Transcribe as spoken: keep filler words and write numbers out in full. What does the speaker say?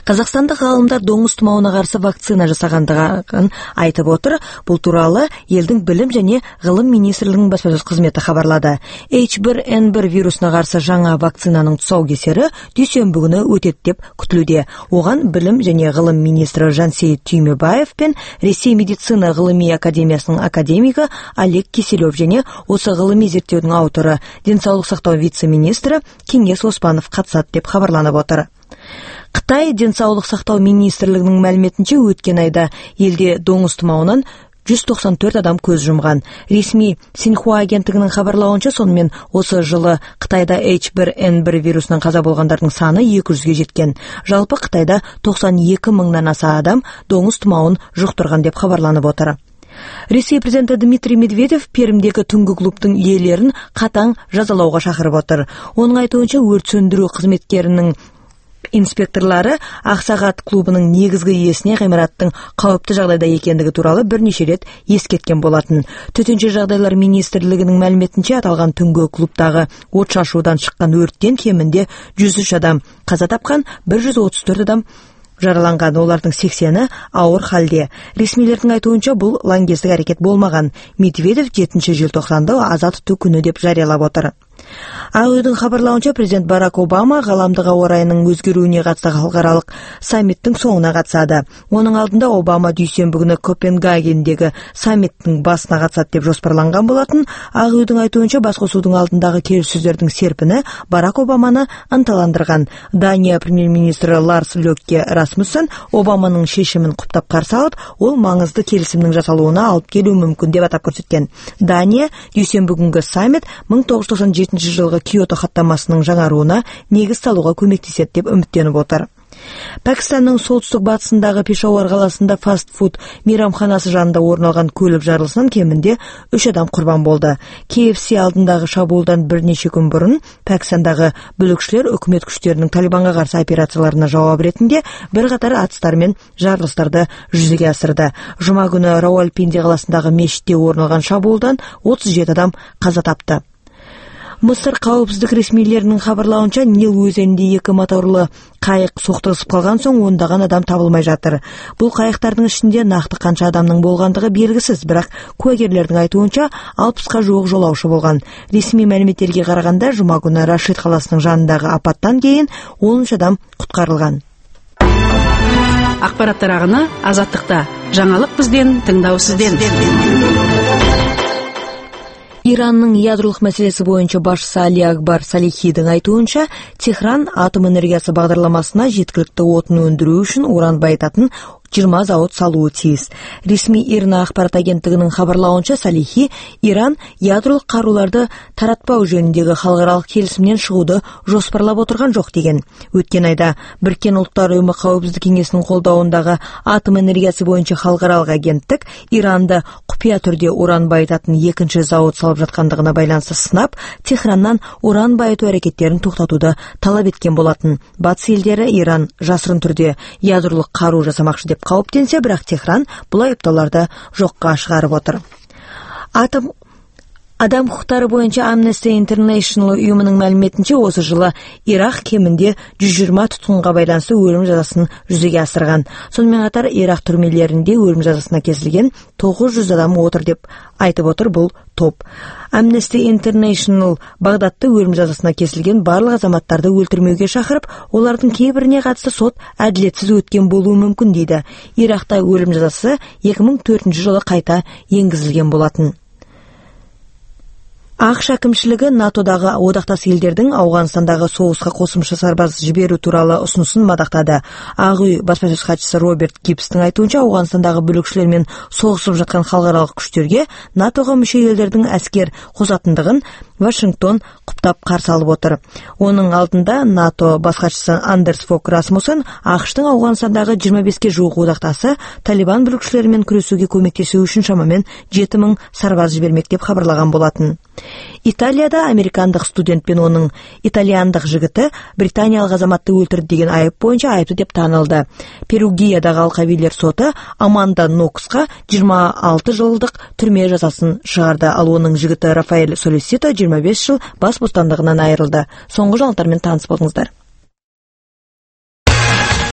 Қазақстандық ғалымдар доңыз тұмауына қарсы вакцина жасағандығын айтып отыр. Бұл туралы елдің білім және ғылым министрлігінің баспасөз қызметі хабарлады. эйч бір эн бір вирусына қарсы жаңа вакцинаның тұсаукесері дүйсенбі күні өтеді деп күтілуде. Оған білім және ғылым министрі Жансейіт Түймебаев пен Ресей медицина ғылыми академиясының академигі Олег Киселев және осы ғылыми зерттеудің авторы денсаулық сақтау вице-министрі Кеңес Оспанов қатысады деп хабарланып отыр. Қытай денсаулық сақтау министрлігінің мәліметінше өткен айда елде доңыз тұмауынан жүз тоқсан төрт адам көз жұмған. Ресми Синьхуа агенттігінің хабарлауынша, сонымен осы жылы Қытайда эйч бір эн бір вирусынан қаза болғандардың саны екі жүзге жеткен. Жалпы Қытайда тоқсан екі мыңнан аса адам доңыз тұмауын жұқтырған деп хабарланып отыр. Ресей президенті Дмитрий Медведев Пермдегі түнгі клубтың иелерін қатаң жазалауға шақырып отыр. Оның айтуынша, өрт сөндіру қызметкерінің инспекторлары Ақсағат клубының негізгі иесіне ғимараттың қауіпті жағдайда екендігі туралы бірнеше рет ескерткен болатын. Төтенше жағдайлар министрлігінің мәліметінше, аталған түнгі клубтағы отшашудан шыққан өрттен кемінде жүз үш адам қаза тапқан, бір жүз отыз төрт адам жараланған, олардың сексені ауыр халде. Ресмилердің айтуынша, бұл лаңкестік әрекет болмаған. Медведев жетінші желтоқсанды аза тұту күні деп жариялап отыр. Ақ үйдің хабарлауынша, президент Барак Обама ғаламдық ауа райының өзгеруіне қатысты халықаралық саммиттің соңына қатысады. Оның алдында Обама дүйсенбі күні Копенгагендегі саммиттің басына қатысады деп жоспарланған болатын. Ақ үйдің айтуынша, басқосудың алдындағы келіссөздердің серпіні Барак Обаманы ынталандырған. Дания премьер-министрі Ларс Лёкке Расмуссен Обаманың шешімін құптап қарсы алып, ол маңызды келісімнің жасалуына алып келуі мүмкін деп атап көрсеткен. Дания дүйсенбі күнгі саммит мың тоғыз жүз тоқсан жетінші жылғы Киото хаттамасының жаңаруына негіз салуға көмектеседі деп үміттеніп отыр. Пәкістанның солтүстік батысындағы Пешауар қаласында фастфуд мейрамханасы жанында орын алған көлік жарылысынан кемінде үш адам құрбан болды. кей эф си алдындағы шабуылдан бірнеше күн бұрын Пәкістандағы бүлікшілер үкімет күштерінің Талибанға қарсы операцияларына жауап ретінде бірқатар атыстар мен жарылыстарды жүзеге асырды. Жұма күні Рауалпинди қаласындағы мешітте орын алған шабуылдан отыз жеті адам қаза тапты. Мысыр қауіпсіздік ресмилерінің хабарлауынша, Нил өзенінде екі моторлы қайық соқтығысып қалған соң ондаған адам табылмай жатыр. Бұл қайықтардың ішінде нақты қанша адамның болғандығы белгісіз, бірақ куәгерлердің айтуынша алпысқа жуық жолаушы болған. Ресми мәліметтерге қарағанда, жұма күні Рашид қаласының жанындағы апаттан кейін он үш адам құтқарылған. Ақпараттар ағыны Азаттықта. Жаңалық бізден, тыңдау сізден. Иранның ядролық мәселесі бойынша басшысы Али Акбар Салихидің айтуынша, Техран атом энергиясы бағдарламасына жеткілікті отын өндіру үшін уран байытатын жиырма зауыт салуы тиіс. Ресми Ирна ақпарат агенттігінің хабарлауынша, Салихи Иран ядролық қаруларды таратпау жөніндегі халықаралық келісімнен шығуды жоспарлап отырған жоқ деген. Өткен айда Біріккен ұлттар ұйымы қауіпсіздік кеңесінің қолдауындағы атом энергиясы бойынша халықаралық агенттік Иранды құпия түрде уран байытатын екінші зауыт салып жатқандығына байланысты сынап, Техраннан уран байыту әрекеттерін тоқтатуды талап еткен болатын. Батыс елдері Иран жасырын түрде ядролық қару жасамақшы деп қауіптенсе, бірақ Техран бұл айыптауларды жоққа шығарып отыр. Атом Адам құқықтары бойынша Amnesty International ұйымының мәліметінше, осы жылы Ирақ кемінде жүз жиырма тұтқынға байланысты өлім жазасын жүзеге асырған. Сонымен қатар Ирақ түрмелерінде өлім жазасына кесілген тоғыз жүз адам отыр деп айтып отыр бұл топ. Amnesty International Бағдатты өлім жазасына кесілген барлық азаматтарды өлтірмеуге шақырып, олардың кейбіріне қатысты сот әділетсіз өткен болуы мүмкін дейді. Ирақта өлім жазасы екі мың төртінші жылы қайта енгізілген болатын. ақш әкімшілігі натодағы одақтас елдердің Ауғанстандағы соғысқа қосымша сарбаз жіберу туралы ұсынысын мадақтады. Ақ үй баспасөз хатшысы Роберт Гибстің айтуынша, Ауғанстандағы бүлікшілермен соғысып жатқан халықаралық күштерге натоға мүше елдердің әскер қосатындығын Вашингтон құптап қарсы алып отыр. Оның алдында НАТО бас хатшысы Андерс Фок Расмуссен ақштың Ауғанстандағы жиырма беске жуық одақтасы Талибан бүлікшілерімен күресуге көмектесу үшін шамамен жеті мың сарбаз жібермек деп хабарлаған болатын. Италияда американдық студент пен оның итальяндық жігіті британиялық азаматты өлтірді деген айып бойынша айыпты деп танылды. Перугиядағы алқабилер соты Аманда Ноксқа жиырма алты жылдық түрме жазасын шығарды, ал оның жігіті Рафаэль Солисито жиырма бес жыл бас бостандығынан айырылды. Соңғы жаңалықтармен таныс болыңыздар.